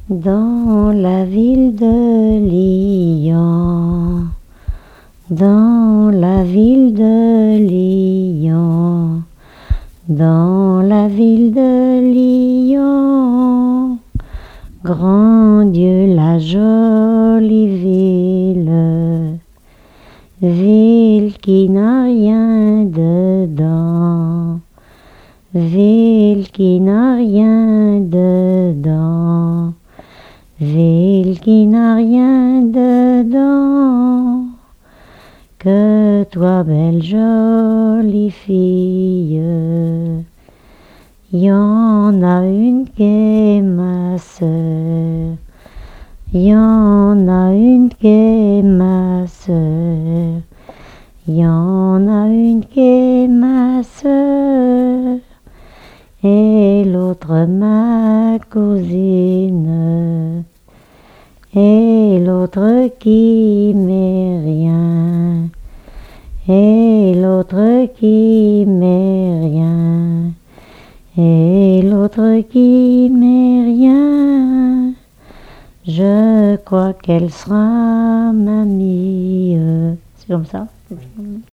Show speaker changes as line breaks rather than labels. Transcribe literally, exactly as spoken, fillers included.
Dans la ville de Lyon, dans la ville de Lyon, dans la ville de Lyon, grand Dieu, la jolie ville, ville qui n'a rien dedans, ville qui n'a rien dedans, ville qui n'a rien dedans, que toi, belle jolie fille, y en a une qui est ma sœur, y en a une qui est ma sœur, y en a une qui est ma sœur, et l'autre ma cousine, et l'autre qui m'est rien, et l'autre qui m'est rien, et l'autre qui m'est rien. Je crois qu'elle sera mamie. C'est comme ça.